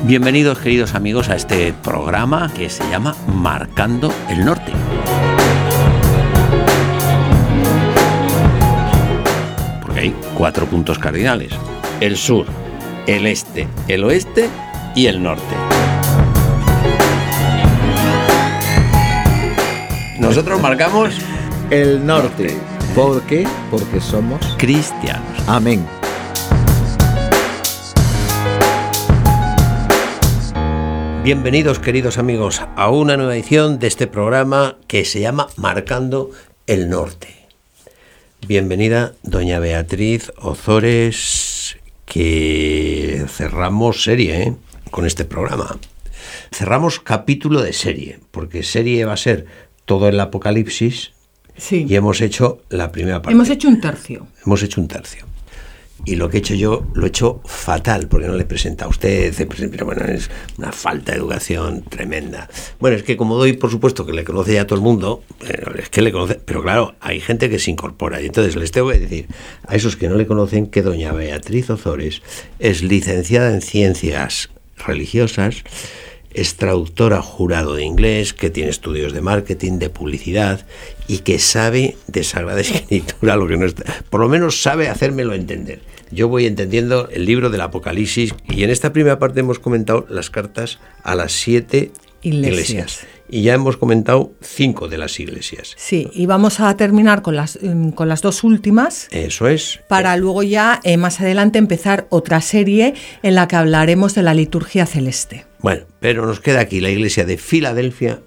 Bienvenidos, queridos amigos, a este programa que se llama Marcando el Norte. Porque hay 4 puntos cardinales: el sur, el este, el oeste y el norte. Nosotros marcamos el norte. ¿Por qué? Porque somos cristianos. Amén. Bienvenidos, queridos amigos, a una nueva edición de este programa que se llama Marcando el Norte. Bienvenida, doña Beatriz Ozores, que cerramos serie con este programa. Cerramos capítulo de serie, porque serie va a ser todo el Apocalipsis. Sí. Y hemos hecho la primera parte. Hemos hecho un tercio. Y lo que he hecho yo, lo he hecho fatal, porque no le he presentado a usted, pero bueno, es una falta de educación tremenda. Bueno, es que como doy por supuesto que le conoce ya todo el mundo, es que le conoce, pero claro, hay gente que se incorpora, y entonces les tengo que decir a esos que no le conocen que doña Beatriz Ozores es licenciada en Ciencias Religiosas, es traductora jurado de inglés, que tiene estudios de marketing, de publicidad, y que sabe de Sagrada Escritura lo que no está, por lo menos sabe hacérmelo entender. Yo voy entendiendo el libro del Apocalipsis, y en esta primera parte hemos comentado las cartas a las 7 iglesias. Y ya hemos comentado 5 de las iglesias. Sí, y vamos a terminar con las 2 últimas. Eso es. Para luego ya más adelante empezar otra serie en la que hablaremos de la liturgia celeste. Bueno, pero nos queda aquí la iglesia de Filadelfia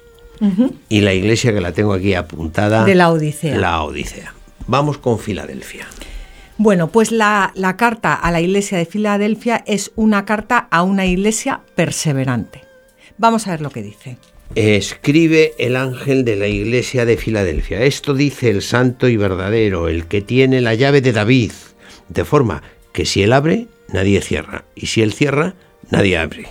y la iglesia que la tengo aquí apuntada. De la Odisea. La Odisea. Vamos con Filadelfia. Bueno, pues la carta a la iglesia de Filadelfia es una carta a una iglesia perseverante. Vamos a ver lo que dice. Escribe el ángel de la iglesia de Filadelfia. Esto dice el santo y verdadero, el que tiene la llave de David, de forma que si él abre, nadie cierra, y si él cierra, nadie abre.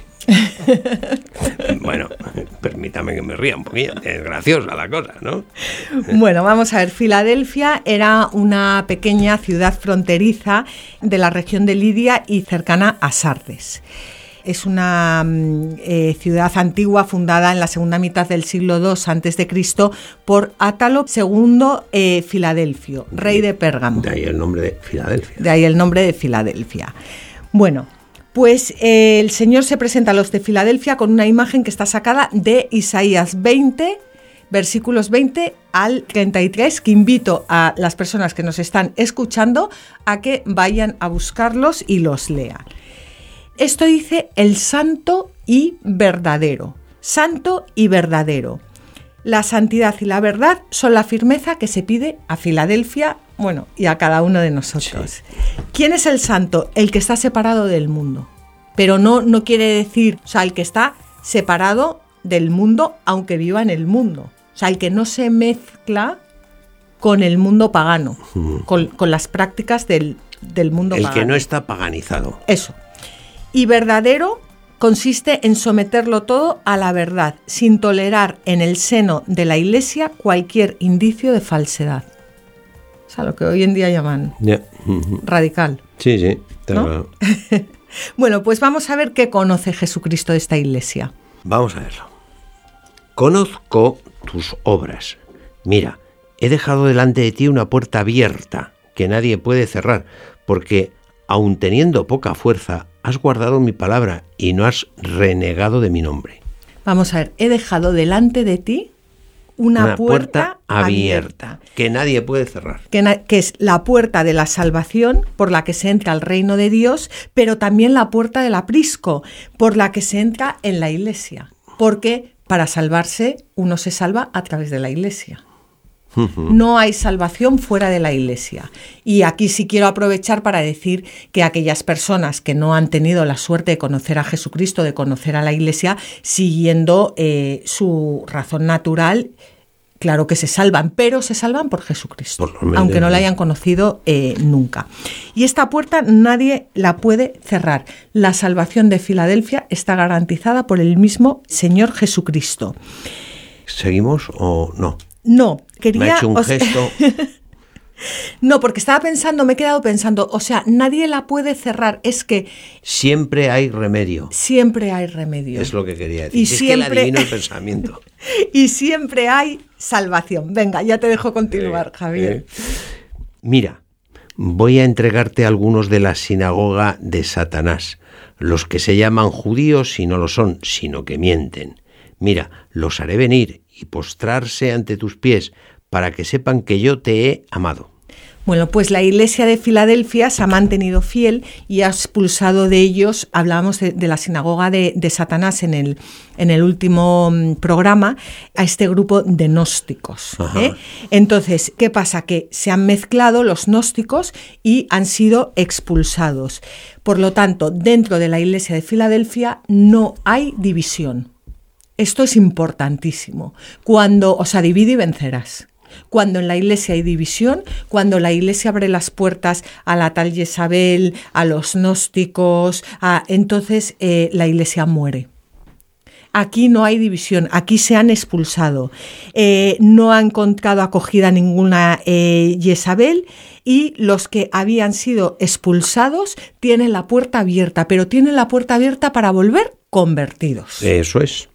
Bueno, permítame que me ría un poquillo, es graciosa la cosa, ¿no? Bueno, vamos a ver, Filadelfia era una pequeña ciudad fronteriza de la región de Lidia y cercana a Sardes. Es una ciudad antigua fundada en la segunda mitad del siglo II a.C. por Átalo II Filadelfio, rey de Pérgamo. De ahí el nombre de Filadelfia. Bueno, pues el Señor se presenta a los de Filadelfia con una imagen que está sacada de Isaías 20, versículos 20 al 33, que invito a las personas que nos están escuchando a que vayan a buscarlos y los lean. Esto dice el santo y verdadero. Santo y verdadero. La santidad y la verdad son la firmeza que se pide a Filadelfia, bueno, y a cada uno de nosotros. Sí. ¿Quién es el santo? El que está separado del mundo. Pero no quiere decir, o sea, el que está separado del mundo, aunque viva en el mundo. O sea, el que no se mezcla con el mundo pagano, con las prácticas del mundo pagano. El que no está paganizado. Eso. Y verdadero consiste en someterlo todo a la verdad, sin tolerar en el seno de la Iglesia cualquier indicio de falsedad. O sea, lo que hoy en día llaman radical. Sí, ¿no? Claro. Bueno, pues vamos a ver qué conoce Jesucristo de esta Iglesia. Vamos a verlo. Conozco tus obras. Mira, he dejado delante de ti una puerta abierta que nadie puede cerrar, porque aun teniendo poca fuerza, has guardado mi palabra y no has renegado de mi nombre. Vamos a ver, he dejado delante de ti una puerta abierta que nadie puede cerrar. Que es la puerta de la salvación por la que se entra al reino de Dios, pero también la puerta del aprisco por la que se entra en la Iglesia. Porque para salvarse uno se salva a través de la Iglesia. No hay salvación fuera de la Iglesia. Y aquí sí quiero aprovechar para decir que aquellas personas que no han tenido la suerte de conocer a Jesucristo, de conocer a la Iglesia, siguiendo su razón natural, claro que se salvan, pero se salvan por Jesucristo, aunque no la hayan conocido nunca. Y esta puerta nadie la puede cerrar. La salvación de Filadelfia está garantizada por el mismo Señor Jesucristo. ¿Seguimos o no? No, quería... Me ha hecho un gesto. No, porque me he quedado pensando, o sea, nadie la puede cerrar, es que... Siempre hay remedio. Siempre hay remedio. Es lo que quería decir. Y es siempre... que le adivino el pensamiento. Y siempre hay salvación. Venga, ya te dejo continuar, Javier. Mira, voy a entregarte algunos de la sinagoga de Satanás, los que se llaman judíos y no lo son, sino que mienten. Mira, los haré venir y postrarse ante tus pies, para que sepan que yo te he amado. Bueno, pues la Iglesia de Filadelfia se ha mantenido fiel y ha expulsado de ellos, hablábamos de la sinagoga de Satanás en el último programa, a este grupo de gnósticos. Entonces, ¿qué pasa? Que se han mezclado los gnósticos y han sido expulsados. Por lo tanto, dentro de la Iglesia de Filadelfia no hay división. Esto es importantísimo. Divide y vencerás. Cuando en la Iglesia hay división, cuando la Iglesia abre las puertas a la tal Jezabel, a los gnósticos, entonces la Iglesia muere. Aquí no hay división, aquí se han expulsado. No ha encontrado acogida ninguna Jezabel y los que habían sido expulsados tienen la puerta abierta, pero tienen la puerta abierta para volver convertidos. Eso es.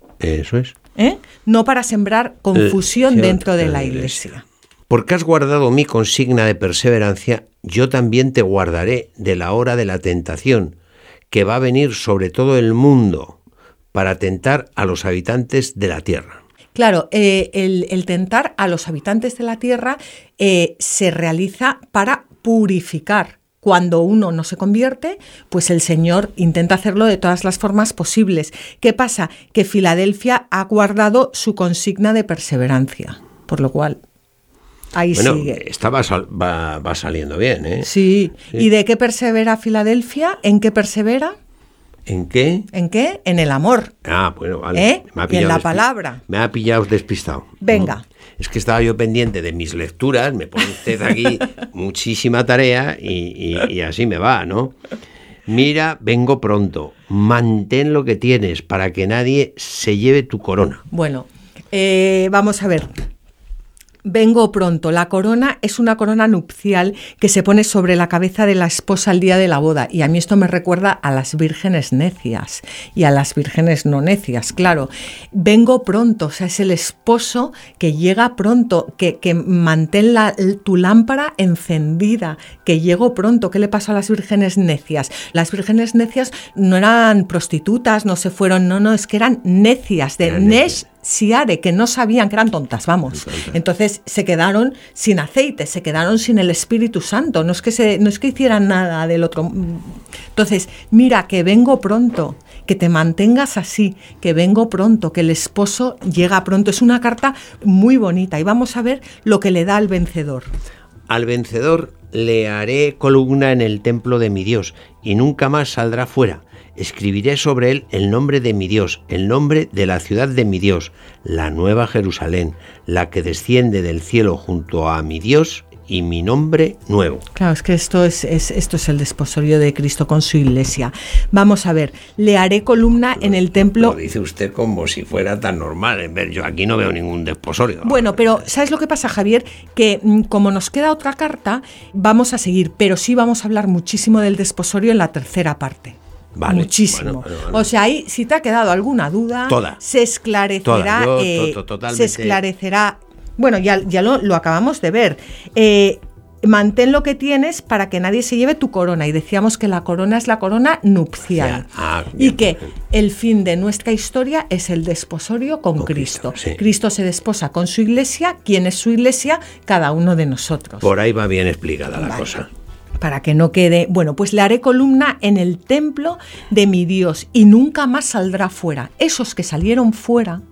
No para sembrar confusión dentro de la Iglesia. Porque has guardado mi consigna de perseverancia, yo también te guardaré de la hora de la tentación, que va a venir sobre todo el mundo, para tentar a los habitantes de la tierra. Claro, el tentar a los habitantes de la tierra se realiza para purificar. Cuando uno no se convierte, pues el Señor intenta hacerlo de todas las formas posibles. ¿Qué pasa? Que Filadelfia ha guardado su consigna de perseverancia, por lo cual ahí sigue. Esta va saliendo bien, ¿eh? Sí. ¿Y de qué persevera Filadelfia? ¿En qué persevera? ¿En qué? ¿En qué? En el amor. Bueno, vale. Y en la palabra. Me ha pillado despistado. Venga. Es que estaba yo pendiente de mis lecturas, me pone usted aquí muchísima tarea y así me va, ¿no? Mira, vengo pronto, mantén lo que tienes para que nadie se lleve tu corona. Bueno, vamos a ver. Vengo pronto. La corona es una corona nupcial que se pone sobre la cabeza de la esposa el día de la boda. Y a mí esto me recuerda a las vírgenes necias y a las vírgenes no necias, claro. Vengo pronto, o sea, es el esposo que llega pronto, que mantén tu lámpara encendida, que llego pronto. ¿Qué le pasó a las vírgenes necias? Las vírgenes necias no eran prostitutas, no se fueron, no, es que eran necias, de Nesh Siare, que no sabían, que eran tontas, vamos. Entonces se quedaron sin aceite, se quedaron sin el Espíritu Santo, no es que hicieran nada del otro. Entonces, mira, que vengo pronto, que te mantengas así, que vengo pronto, que el esposo llega pronto. Es una carta muy bonita y vamos a ver lo que le da al vencedor. Al vencedor le haré columna en el templo de mi Dios y nunca más saldrá fuera. Escribiré sobre él el nombre de mi Dios, el nombre de la ciudad de mi Dios, la nueva Jerusalén, la que desciende del cielo junto a mi Dios y mi nombre nuevo. Claro, es que esto es el desposorio de Cristo con su iglesia. Vamos a ver, le haré columna en el templo. Lo dice usted como si fuera tan normal. Yo aquí no veo ningún desposorio. Bueno, pero ¿sabes lo que pasa, Javier? Que como nos queda otra carta, vamos a seguir, pero sí vamos a hablar muchísimo del desposorio en la tercera parte. Vale, muchísimo. Bueno. O sea, ahí si te ha quedado alguna duda, se esclarecerá. Totalmente. Se esclarecerá. Bueno, ya lo acabamos de ver. Mantén lo que tienes para que nadie se lleve tu corona. Y decíamos que la corona es la corona nupcial. Y que el fin de nuestra historia es el desposorio con Cristo. Sí. Cristo se desposa con su iglesia. ¿Quién es su iglesia? Cada uno de nosotros. Por ahí va bien explicada la cosa. Para que no quede, bueno, pues le haré columna en el templo de mi Dios y nunca más saldrá fuera. Esos que salieron fuera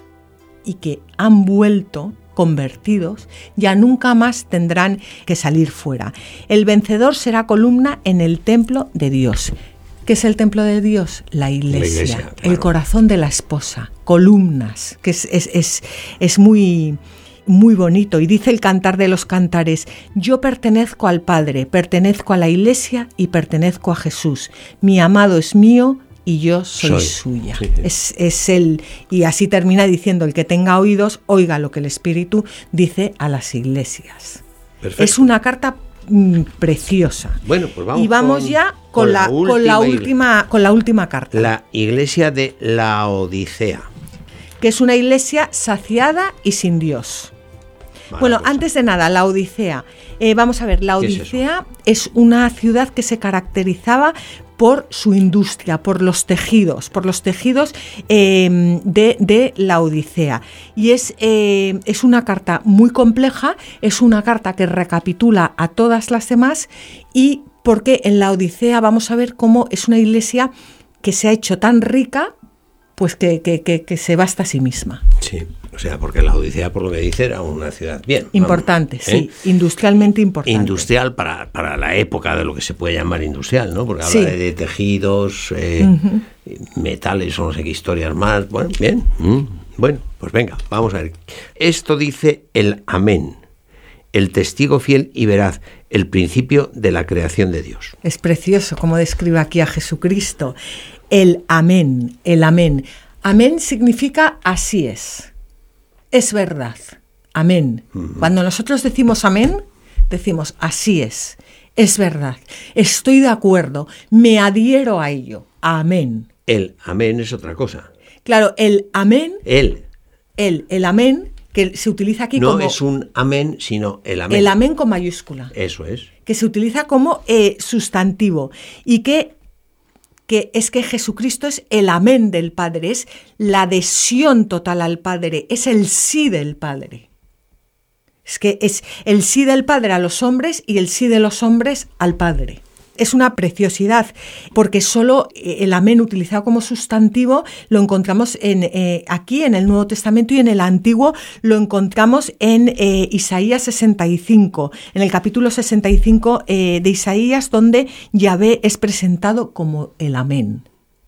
y que han vuelto convertidos, ya nunca más tendrán que salir fuera. El vencedor será columna en el templo de Dios. ¿Qué es el templo de Dios? La iglesia, claro. El corazón de la esposa, columnas, que es muy bonito. Y dice el Cantar de los Cantares: yo pertenezco al Padre, pertenezco a la Iglesia y pertenezco a Jesús. Mi amado es mío y yo soy suya. Sí. Es él. Y así termina diciendo: el que tenga oídos, oiga lo que el Espíritu dice a las iglesias. Perfecto. Es una carta preciosa. Bueno, pues vamos. Y vamos ya con la última carta. La iglesia de Laodicea. Que es una iglesia saciada y sin Dios. Bueno, antes de nada, la Odisea. Vamos a ver, la Odisea es una ciudad que se caracterizaba por su industria, por los tejidos de la Odisea. Y es una carta muy compleja, es una carta que recapitula a todas las demás, y porque en la Odisea vamos a ver cómo es una iglesia que se ha hecho tan rica, pues que se basta a sí misma. Sí, o sea, porque la Odisea, por lo que dice, era una ciudad bien. Importante, sí, industrialmente importante. Industrial para la época de lo que se puede llamar industrial, ¿no? Porque habla de tejidos, metales o no sé qué historias más. Bueno, bien. Bueno, pues venga, vamos a ver. Esto dice el Amén, el testigo fiel y veraz, el principio de la creación de Dios. Es precioso como describe aquí a Jesucristo. El Amén, el Amén. Amén significa así es verdad. Amén. Cuando nosotros decimos amén, decimos así es verdad, estoy de acuerdo, me adhiero a ello. Amén. El amén es otra cosa. Claro, el amén. El amén, que se utiliza aquí no como... No es un amén, sino el amén. El amén con mayúscula. Eso es. Que se utiliza como sustantivo. Y que es que Jesucristo es el amén del Padre, es la adhesión total al Padre, es el sí del Padre. Es que es el sí del Padre a los hombres y el sí de los hombres al Padre. Es una preciosidad, porque solo el amén utilizado como sustantivo lo encontramos aquí en el Nuevo Testamento, y en el Antiguo lo encontramos en Isaías 65, en el capítulo 65 de Isaías, donde Yahvé es presentado como el amén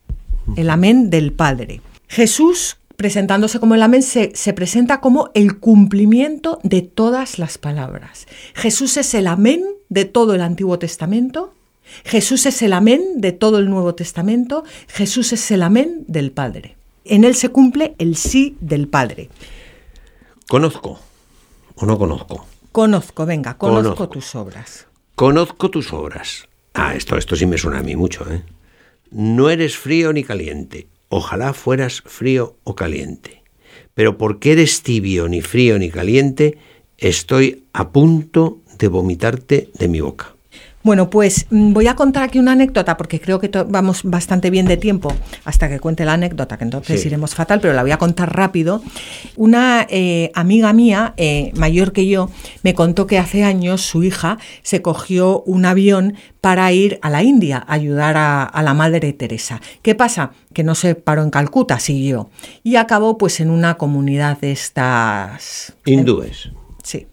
del Padre. Jesús, presentándose como el amén, se presenta como el cumplimiento de todas las palabras. Jesús es el amén de todo el Antiguo Testamento. Jesús es el amén de todo el Nuevo Testamento. Jesús es el amén del Padre. En él se cumple el sí del Padre. ¿Conozco o no conozco? Conozco, venga, conozco tus obras. Conozco tus obras. Esto sí me suena a mí mucho, ¿eh? No eres frío ni caliente. Ojalá fueras frío o caliente. Pero porque eres tibio, ni frío ni caliente, estoy a punto de vomitarte de mi boca. Bueno, pues voy a contar aquí una anécdota, porque creo que vamos bastante bien de tiempo hasta que cuente la anécdota, que entonces iremos fatal, pero la voy a contar rápido. Una amiga mía, mayor que yo, me contó que hace años su hija se cogió un avión para ir a la India a ayudar a la Madre Teresa. ¿Qué pasa? Que no se paró en Calcuta, siguió, y acabó pues en una comunidad de estas... hindúes. Sí,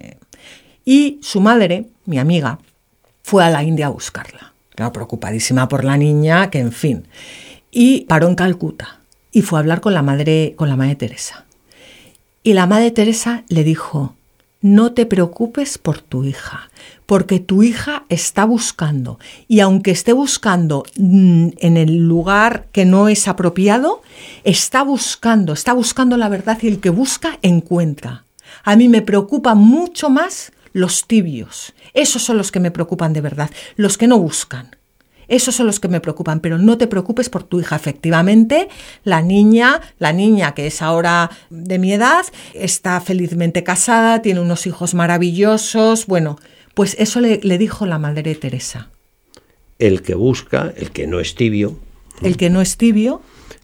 y su madre, mi amiga, fue a la India a buscarla. Claro, preocupadísima por la niña, que en fin. Y paró en Calcuta y fue a hablar con la madre Teresa. Y la Madre Teresa le dijo: no te preocupes por tu hija, porque tu hija está buscando. Y aunque esté buscando en el lugar que no es apropiado, está buscando la verdad, y el que busca, encuentra. A mí me preocupa mucho más los tibios. Esos son los que me preocupan de verdad, los que no buscan. Esos son los que me preocupan, pero no te preocupes por tu hija. Efectivamente, la niña que es ahora de mi edad, está felizmente casada, tiene unos hijos maravillosos. Bueno, pues eso le dijo la Madre Teresa. El que busca, el que no es tibio. El que no es tibio,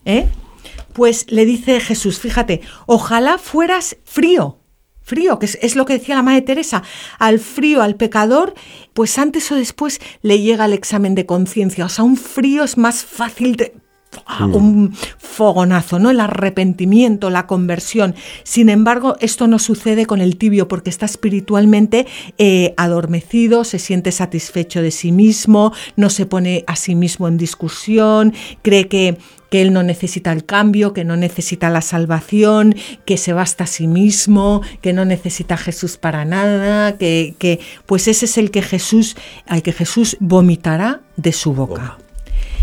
pues le dice Jesús, fíjate, ojalá fueras frío, que es lo que decía la Madre Teresa. Al frío, al pecador, pues antes o después le llega el examen de conciencia. O sea, un frío es más fácil un fogonazo, ¿no? El arrepentimiento, la conversión. Sin embargo, esto no sucede con el tibio, porque está espiritualmente adormecido, se siente satisfecho de sí mismo, no se pone a sí mismo en discusión, cree que él no necesita el cambio, que no necesita la salvación, que se basta a sí mismo, que no necesita a Jesús para nada, pues ese es al que Jesús vomitará de su boca.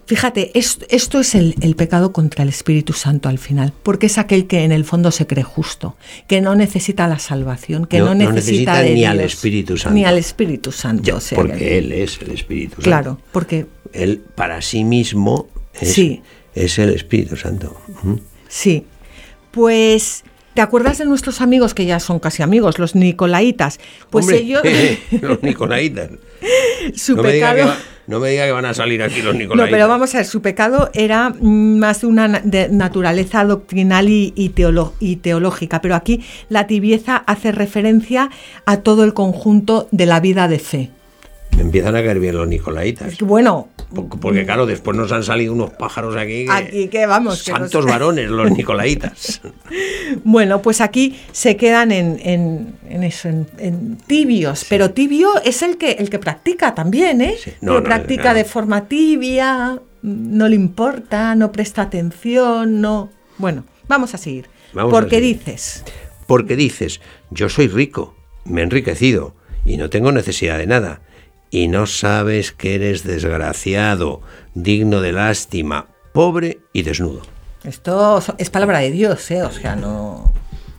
Fíjate, esto es el pecado contra el Espíritu Santo al final, porque es aquel que en el fondo se cree justo, que no necesita la salvación, que no necesita de ni Dios, al Espíritu Santo. Ni al Espíritu Santo. O sea, porque Él es el Espíritu Santo. Claro, porque... Él para sí mismo es el Espíritu Santo. Sí, pues... ¿Te acuerdas de nuestros amigos, que ya son casi amigos, los nicolaitas? Pues Hombre, ellos... los nicolaitas. Su no pecado... No me diga que van a salir aquí los nicolaitas. No, pero vamos a ver, su pecado era más de una naturaleza doctrinal y teológica, pero aquí la tibieza hace referencia a todo el conjunto de la vida de fe. Me empiezan a caer bien los nicolaitas. Bueno... Porque claro, después nos han salido unos pájaros aquí que vamos... Santos varones, los nicolaitas. Bueno, pues aquí se quedan en tibios, sí. Pero tibio es el que practica también, ¿eh? Sí. No, practica de forma tibia, no le importa, no presta atención, no... Bueno, vamos a seguir. Porque dices, yo soy rico, me he enriquecido y no tengo necesidad de nada. Y no sabes que eres desgraciado, digno de lástima, pobre y desnudo. Esto es palabra de Dios, ¿eh? O sea, no...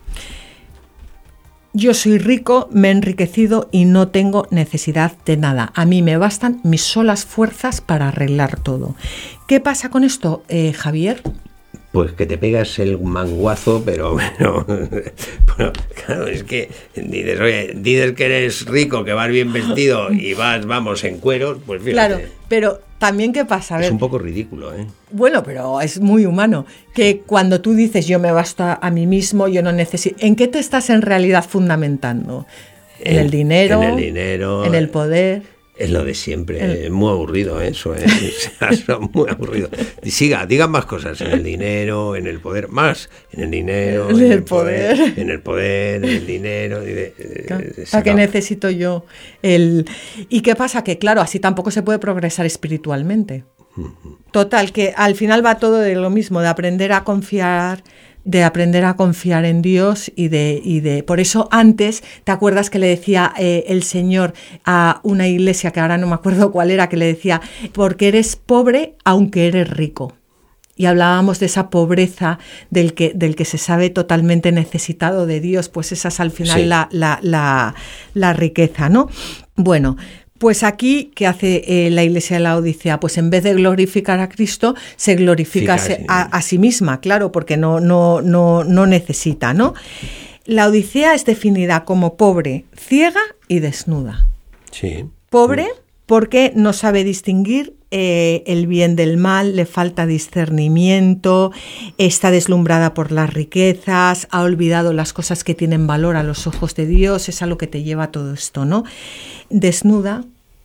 Yo soy rico, me he enriquecido y no tengo necesidad de nada. A mí me bastan mis solas fuerzas para arreglar todo. ¿Qué pasa con esto, Javier? Pues que te pegas el manguazo, pero bueno, claro, es que dices que eres rico, que vas bien vestido y vamos en cueros, pues fíjate. Claro, pero también ¿qué pasa? A ver, es un poco ridículo, ¿eh? Bueno, pero es muy humano, que cuando tú dices yo me basto a mí mismo, yo no necesito... ¿En qué te estás en realidad fundamentando? ¿En el dinero? En el dinero. ¿En el poder? Es lo de siempre, es muy aburrido eso, ¿eh? Es muy aburrido. Digan más cosas, en el dinero, en el poder, más, en el dinero, en el poder, en el dinero. ¿Para qué necesito yo? ¿Y qué pasa? Que claro, así tampoco se puede progresar espiritualmente. Total, que al final va todo de lo mismo, de aprender a confiar en Dios y de por eso antes, ¿te acuerdas que le decía el Señor a una iglesia que ahora no me acuerdo cuál era, que le decía, porque eres pobre aunque eres rico? Y hablábamos de esa pobreza del que se sabe totalmente necesitado de Dios, pues esa es al final sí. la riqueza, ¿no? Bueno, pues aquí, ¿qué hace la Iglesia de la Odisea? Pues en vez de glorificar a Cristo, se glorifica a sí misma, claro, porque no necesita, ¿no? La Odisea es definida como pobre, ciega y desnuda. Sí. Pobre porque no sabe distinguir el bien del mal, le falta discernimiento, está deslumbrada por las riquezas, ha olvidado las cosas que tienen valor a los ojos de Dios, es a lo que te lleva todo esto, ¿no? Desnuda,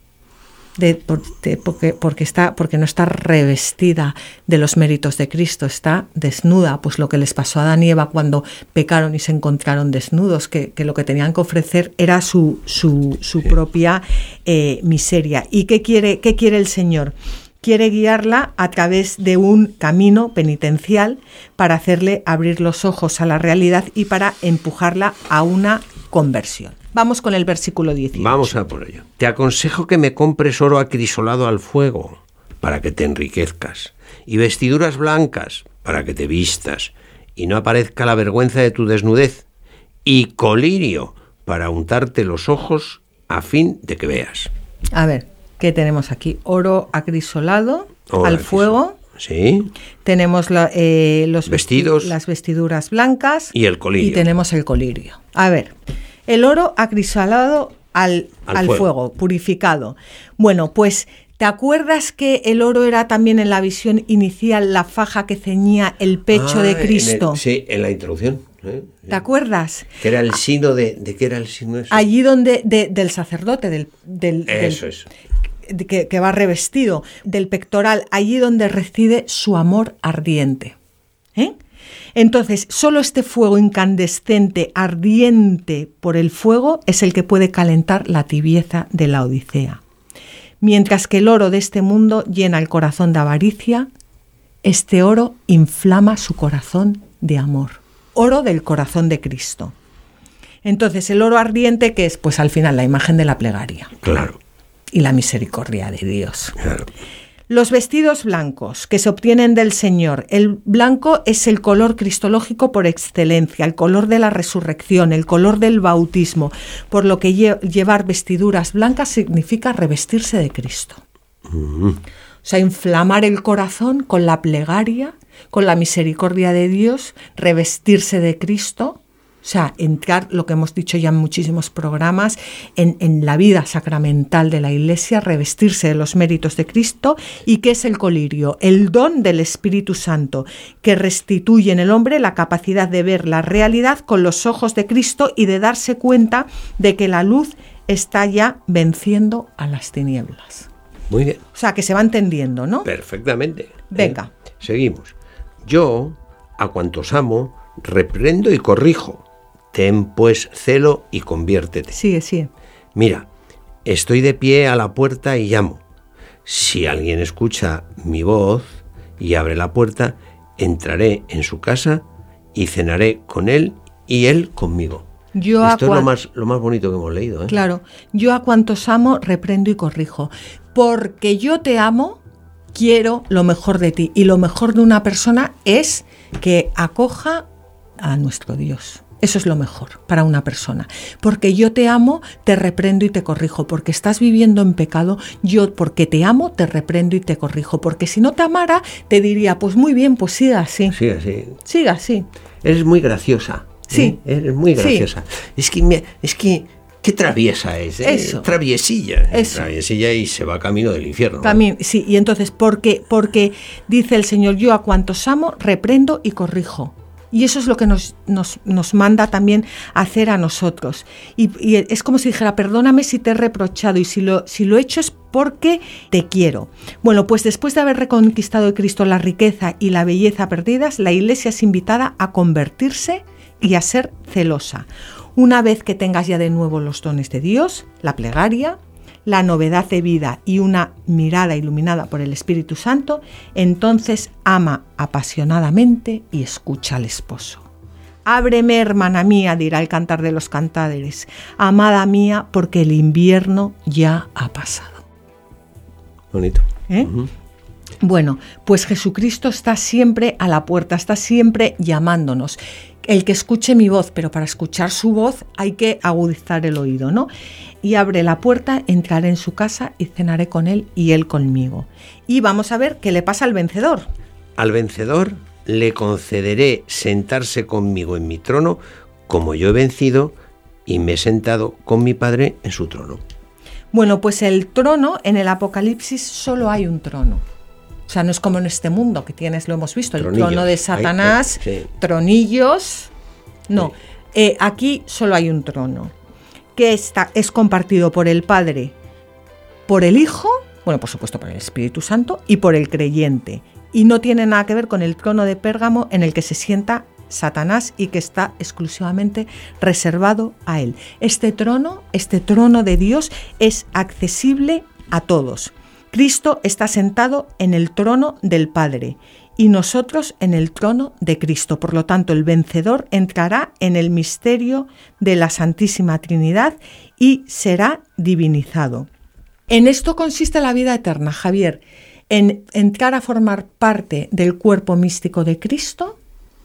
porque no está revestida de los méritos de Cristo, está desnuda, pues lo que les pasó a Adán y Eva cuando pecaron y se encontraron desnudos, que lo que tenían que ofrecer era su propia miseria. ¿Y qué quiere el Señor? Quiere guiarla a través de un camino penitencial para hacerle abrir los ojos a la realidad y para empujarla a una conversión. Vamos con el versículo 18. Vamos a por ello. Te aconsejo que me compres oro acrisolado al fuego para que te enriquezcas y vestiduras blancas para que te vistas y no aparezca la vergüenza de tu desnudez y colirio para untarte los ojos a fin de que veas. A ver, ¿qué tenemos aquí? Oro acrisolado al fuego. Sí. Tenemos los vestidos, las vestiduras blancas y el colirio. Y tenemos el colirio. A ver, el oro acrisolado al fuego, purificado. Bueno, pues ¿te acuerdas que el oro era también en la visión inicial la faja que ceñía el pecho de Cristo? En la introducción. ¿Te acuerdas? Que era el signo ¿de qué era el signo eso? Allí donde del sacerdote, eso. Que va revestido del pectoral, allí donde reside su amor ardiente. Entonces, solo este fuego incandescente, ardiente por el fuego, es el que puede calentar la tibieza de la Odisea. Mientras que el oro de este mundo llena el corazón de avaricia, este oro inflama su corazón de amor. Oro del corazón de Cristo. Entonces, el oro ardiente, ¿qué es? Pues al final la imagen de la plegaria. Claro. Y la misericordia de Dios. Claro. Los vestidos blancos que se obtienen del Señor. El blanco es el color cristológico por excelencia, el color de la resurrección, el color del bautismo, por lo que llevar vestiduras blancas significa revestirse de Cristo. O sea, inflamar el corazón con la plegaria, con la misericordia de Dios, revestirse de Cristo. O sea, entrar, lo que hemos dicho ya en muchísimos programas, en la vida sacramental de la Iglesia, revestirse de los méritos de Cristo. ¿Y qué es el colirio? El don del Espíritu Santo, que restituye en el hombre la capacidad de ver la realidad con los ojos de Cristo y de darse cuenta de que la luz está ya venciendo a las tinieblas. Muy bien. O sea, que se va entendiendo, ¿no? Perfectamente. Venga. Seguimos. Yo, a cuantos amo, reprendo y corrijo. Ten pues celo y conviértete. Sigue. Mira, estoy de pie a la puerta y llamo. Si alguien escucha mi voz y abre la puerta, entraré en su casa y cenaré con él y él conmigo. Esto es lo más bonito que hemos leído, ¿eh? Claro. Yo a cuantos amo, reprendo y corrijo. Porque yo te amo, quiero lo mejor de ti. Y lo mejor de una persona es que acoja a nuestro Dios. Eso es lo mejor para una persona. Porque yo te amo, te reprendo y te corrijo. Porque estás viviendo en pecado, yo porque te amo, te reprendo y te corrijo. Porque si no te amara, te diría, pues muy bien, pues siga así. Siga así. Eres muy graciosa. Sí. Eres muy graciosa. Sí. Es que qué traviesa es, ¿eh? Eso. Traviesilla. Eso. Traviesilla y se va camino del infierno. También, sí, y entonces, porque dice el Señor, yo a cuantos amo, reprendo y corrijo. Y eso es lo que nos manda también hacer a nosotros. Y es como si dijera, perdóname si te he reprochado y si lo he hecho es porque te quiero. Bueno, pues después de haber reconquistado de Cristo la riqueza y la belleza perdidas, la Iglesia es invitada a convertirse y a ser celosa. Una vez que tengas ya de nuevo los dones de Dios, la plegaria, la novedad de vida y una mirada iluminada por el Espíritu Santo, entonces ama apasionadamente y escucha al esposo. Ábreme, hermana mía, dirá el Cantar de los Cantares, amada mía, porque el invierno ya ha pasado. Bonito. Uh-huh. Bueno, pues Jesucristo está siempre a la puerta, está siempre llamándonos. El que escuche mi voz, pero para escuchar su voz hay que agudizar el oído, ¿no? Y abre la puerta, entraré en su casa y cenaré con él y él conmigo. Y vamos a ver qué le pasa al vencedor. Al vencedor le concederé sentarse conmigo en mi trono, como yo he vencido y me he sentado con mi Padre en su trono. Bueno, pues el trono, en el Apocalipsis solo hay un trono. O sea, no es como en este mundo que tienes, lo hemos visto, el trono de Satanás, sí. Tronillos. No, sí. Aquí solo hay un trono, que es compartido por el Padre, por el Hijo, bueno, por supuesto por el Espíritu Santo y por el creyente. Y no tiene nada que ver con el trono de Pérgamo en el que se sienta Satanás y que está exclusivamente reservado a él. Este trono de Dios es accesible a todos. Cristo está sentado en el trono del Padre y nosotros en el trono de Cristo. Por lo tanto, el vencedor entrará en el misterio de la Santísima Trinidad y será divinizado. En esto consiste la vida eterna, Javier, en entrar a formar parte del cuerpo místico de Cristo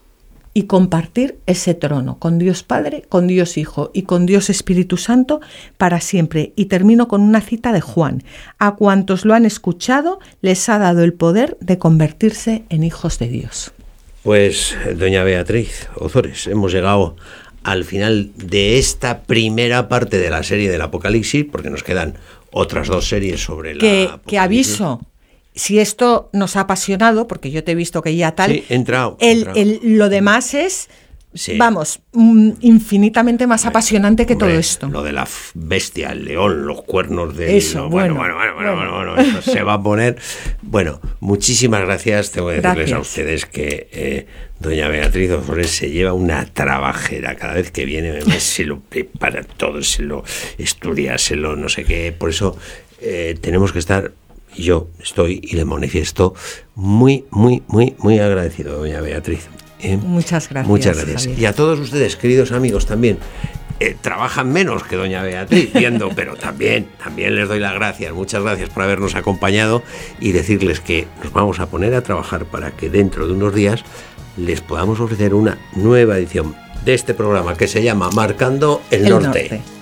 y compartir ese trono con Dios Padre, con Dios Hijo y con Dios Espíritu Santo para siempre. Y termino con una cita de Juan. A cuantos lo han escuchado, les ha dado el poder de convertirse en hijos de Dios. Pues, doña Beatriz Ozores, hemos llegado al final de esta primera parte de la serie del Apocalipsis, porque nos quedan otras dos series sobre la que aviso. Si esto nos ha apasionado, porque yo te he visto que ya tal, sí, entrado. Lo demás es, sí, vamos, infinitamente más apasionante que todo esto. Lo de la bestia, el león, los cuernos de... Eso, bueno, eso se va a poner... Bueno, muchísimas gracias. Tengo que decirles a ustedes que doña Beatriz Ozores se lleva una trabajera. Cada vez que viene se lo prepara todo, se lo estudia, no sé qué. Por eso tenemos que estar... Yo estoy y le manifiesto muy agradecido, doña Beatriz. Muchas gracias. Muchas gracias. Javier. Y a todos ustedes, queridos amigos, también, trabajan menos que doña Beatriz viendo, pero también les doy las gracias. Muchas gracias por habernos acompañado y decirles que nos vamos a poner a trabajar para que dentro de unos días les podamos ofrecer una nueva edición de este programa que se llama Marcando el Norte.